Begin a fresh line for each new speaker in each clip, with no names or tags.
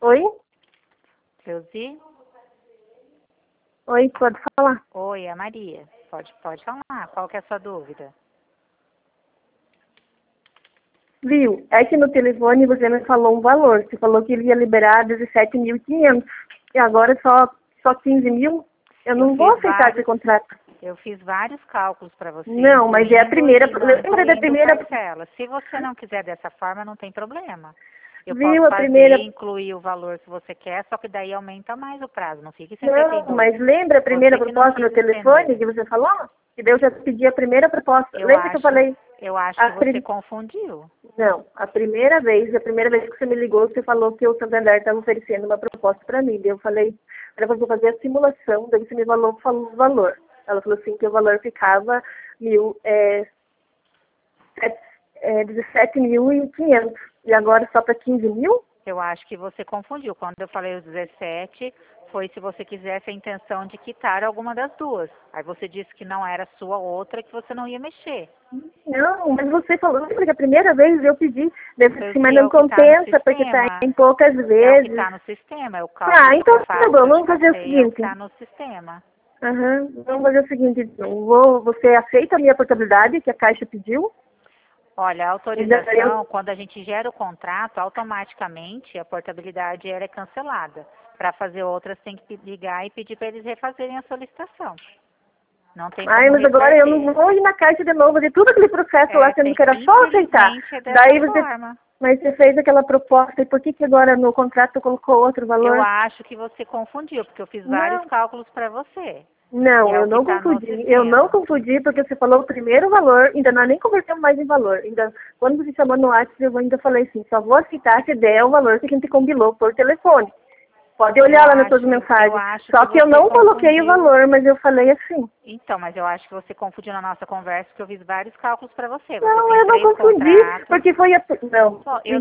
Oi?
Cleusi?
Oi, pode falar.
Oi, é a Maria. Pode falar. Qual que é a sua dúvida?
Viu? É que no telefone você me falou um valor. Você falou que ele ia liberar 17.500. E agora só 15 mil? Eu não vou aceitar esse contrato.
Eu fiz vários cálculos para você.
Não, mas é a primeira. Lembra da primeira
parcela. Se você não quiser dessa forma, não tem problema. Eu
Viu
posso
a primeira.
incluir o valor que você quer, só que daí aumenta mais o prazo. Não fique sem
Não, mas lembra a primeira proposta no telefone que você falou? Que eu já pedi a primeira proposta. Lembra que eu falei?
Eu acho que você confundiu.
Não, a primeira vez que você me ligou, você falou que o Santander estava oferecendo uma proposta para mim. Daí eu falei, ela falou, vou fazer a simulação, daí você me falou o valor. Ela falou assim que o valor ficava 17.500. E agora só para 15 mil?
Eu acho que você confundiu. Quando eu falei os 17, foi se você quisesse a intenção de quitar alguma das duas. Aí você disse que não era sua outra, que você não ia mexer.
Não, mas você falou, porque a primeira vez eu pedi, mas não compensa, porque está em poucas vezes.
É o que está no sistema, é o cálculo
então tá bom, vamos fazer o seguinte.
Está no sistema.
Vamos fazer o seguinte, então. Você aceita a minha portabilidade que a Caixa pediu?
Olha, a autorização, quando a gente gera o contrato, automaticamente a portabilidade ela é cancelada. Para fazer outras, tem que ligar e pedir para eles refazerem a solicitação. Não tem como
mas agora eu não vou ir na Caixa de novo, fazer tudo aquele processo lá, sendo que era só aceitar. Daí mas você fez aquela proposta, e por que agora no contrato colocou outro valor?
Eu acho que você confundiu, porque eu fiz vários cálculos para você.
Não, eu não confundi. Eu não confundi porque você falou o primeiro valor, ainda nós nem conversamos mais em valor. Ainda, quando você chamou no WhatsApp, eu ainda falei assim, só vou aceitar se der o valor que a gente combinou por telefone. Pode olhar lá nas suas mensagens. Só que eu não coloquei o valor, mas eu falei assim.
Então, mas eu acho que você confundiu na nossa conversa, porque eu fiz vários cálculos para você.
Não, eu não confundi, porque foi a... Não,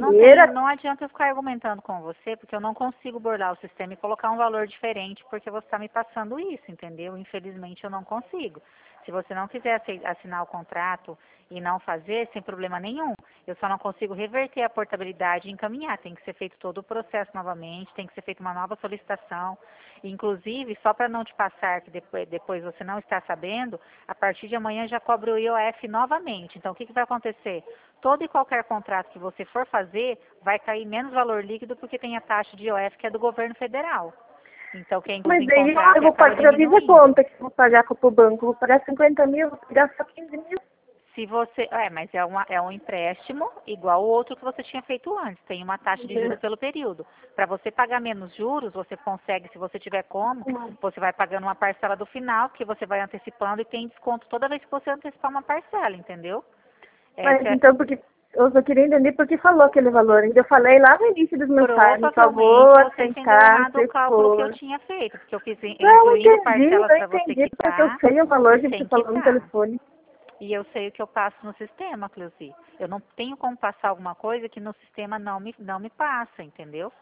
não adianta eu ficar argumentando com você, porque eu não consigo burlar o sistema e colocar um valor diferente, porque você está me passando isso, entendeu? Infelizmente, eu não consigo. Se você não quiser assinar o contrato e não fazer, sem problema nenhum. Eu só não consigo reverter a portabilidade e encaminhar. Tem que ser feito todo o processo novamente, tem que ser feita uma nova solicitação. Inclusive, só para não te passar, que depois você não está sabendo, a partir de amanhã já cobra o IOF novamente. Então, o que vai acontecer? Todo e qualquer contrato que você for fazer, vai cair menos valor líquido, porque tem a taxa de IOF que é do governo federal. Então, quem
mas daí eu vou pagar a conta que eu vou pagar para o banco, vou pagar 50 mil, vou pagar só 15 mil.
Se você, mas é um empréstimo igual o outro que você tinha feito antes. Tem uma taxa de juros pelo período. Para você pagar menos juros, você consegue, se você tiver como, você vai pagando uma parcela do final, que você vai antecipando e tem desconto toda vez que você antecipar uma parcela, entendeu?
Mas então, porque eu só queria entender por que falou aquele valor. Eu falei lá no início dos mensagens, por favor, aceitar,
o cálculo que eu tinha feito, porque eu fiz
incluindo
parcelas para você quitar.
Porque eu sei o valor que você falou no telefone.
E eu sei o que eu passo no sistema, Cleusi. Eu não tenho como passar alguma coisa que no sistema não me passa, entendeu?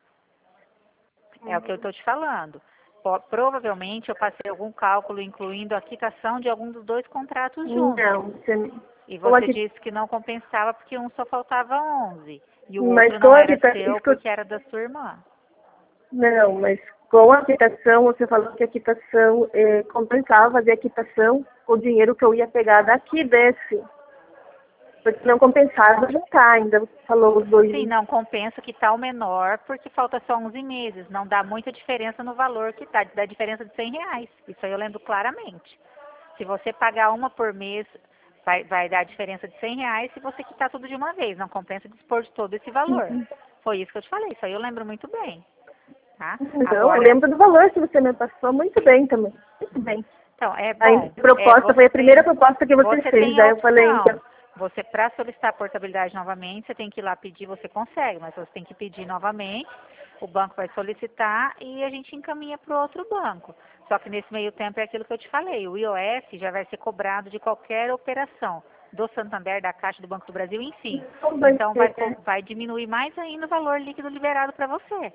É o que eu estou te falando. Provavelmente eu passei algum cálculo incluindo a quitação de algum dos dois contratos juntos. E você disse que não compensava porque um só faltava 11. E o outro não era seu porque era da sua irmã.
Não, mas com a quitação, você falou que a quitação compensava fazer a quitação com o dinheiro que eu ia pegar daqui desse. Porque não compensava juntar ainda, você falou os dois.
Sim, não compensa quitar o menor porque falta só 11 meses. Não dá muita diferença no valor que dá diferença de R$100. Isso aí eu lembro claramente. Se você pagar uma por mês, vai dar diferença de R$100 se você quitar tudo de uma vez. Não compensa dispor de todo esse valor. Foi isso que eu te falei. Isso aí eu lembro muito bem. Tá?
Então, eu lembro do valor que você me passou muito bem também. Muito bem.
Então, é bom.
A proposta foi a primeira proposta que você fez. Aí eu falei, então...
Você, para solicitar a portabilidade novamente, você tem que ir lá pedir, você consegue, mas você tem que pedir novamente, o banco vai solicitar e a gente encaminha para o outro banco. Só que nesse meio tempo é aquilo que eu te falei, o IOF já vai ser cobrado de qualquer operação, do Santander, da Caixa, do Banco do Brasil, enfim. Então vai diminuir mais ainda o valor líquido liberado para você.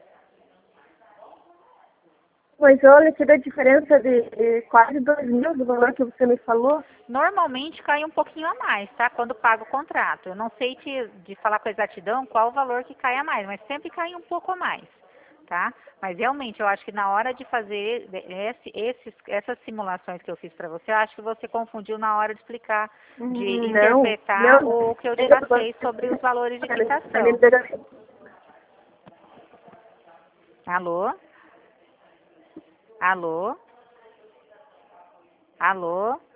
Mas olha, que dá diferença de quase 2 mil do valor que você me falou.
Normalmente cai um pouquinho a mais, tá? Quando paga o contrato. Eu não sei de falar com exatidão qual o valor que cai a mais, mas sempre cai um pouco a mais. tá? Mas realmente eu acho que na hora de fazer essas simulações que eu fiz para você, eu acho que você confundiu na hora de explicar, de interpretar o que eu te passei sobre os valores de quitação. Alô? Alô? Alô?